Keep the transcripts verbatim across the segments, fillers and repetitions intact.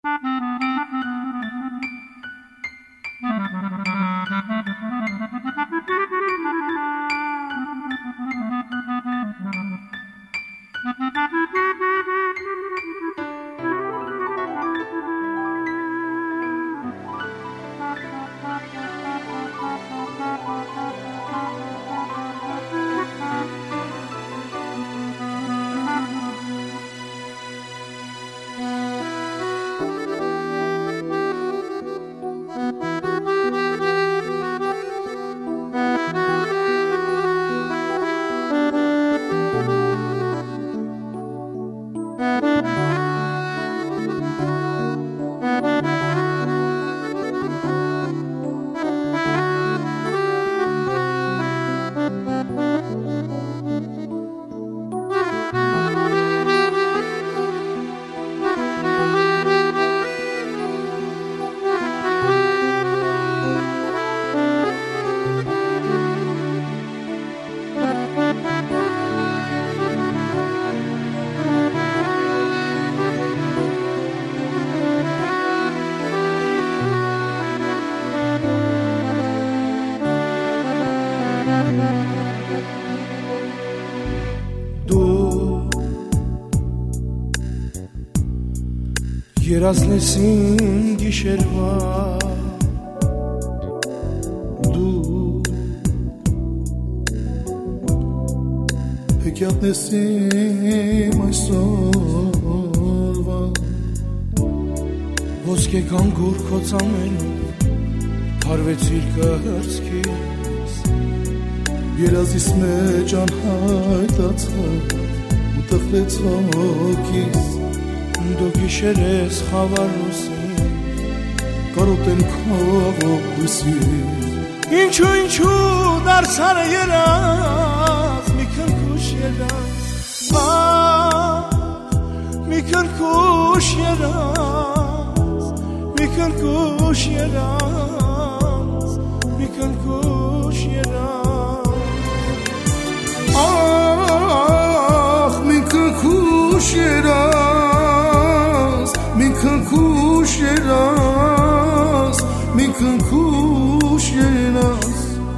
Երազնեսին գիշերվա դու հեքիաթնեսին այսօրվա ոսկե կանգուր քո ծամենով փարվեցիր կհրցքիս երազիս մեջ անհայտացա ու տխրեց հոգիս դու գիշեր ես խավար լուսին կարոտեմ քո ողոսին ինչու ինչու դարձար երազ մի քնքուշ երազ մի քնքուշ երազ մի քնքուշ երազ մի քնքուշ երազ ախ մի քնքուշ երազ մի քնքուշ երազ մի քնքուշ երազ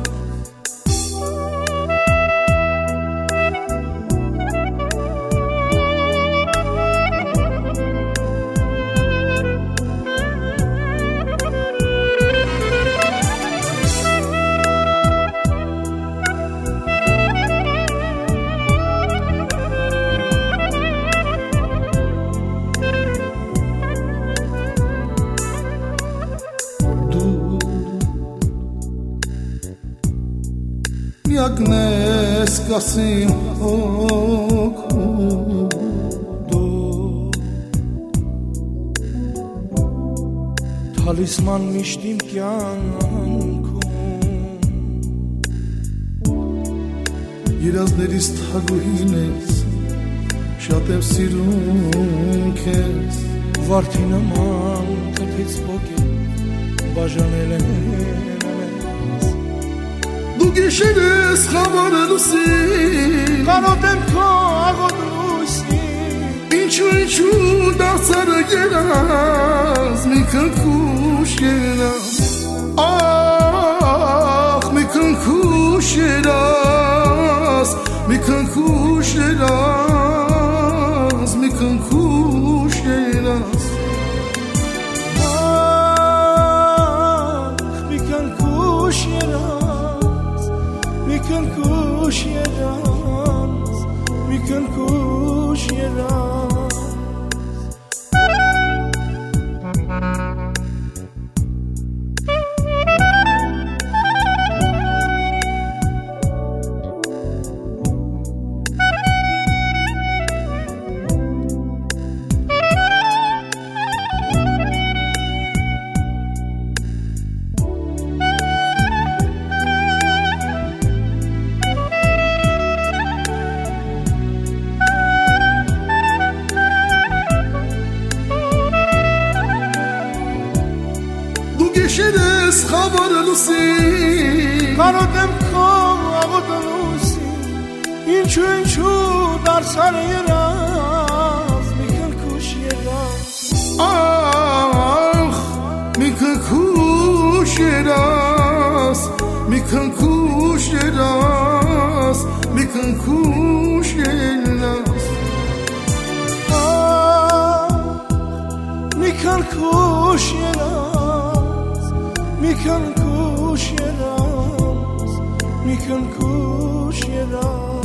Ակնես կասիմ հոգու դու թալիսման միշտ իմ կյանքում երազներիս թագուհին ես շատ եմ սիրում քեզ վարդի նման թփից ոգի բաժանել եմ դու գիշեր ես խավար լուսին կարոտեմ քո աղոտ լուսին ինչու ինչու դարձար երազ մի քնքուշ երազ ախ մի քնքուշ երազ մի քնքուշ երազ մի քնքուշ երազ ախ մի քնքուշ երազ մի քնքուշ երազ մի քնքուշ երազ Գիշերես խավար լուսին կարոտեմ քո աղոտ լուսին ինչու ինչու դարձար երազ մի քնքուշ երազ kan kushyelas Ah, mi kan kushyelas Mi kan kushyelas Mi kan kushyelas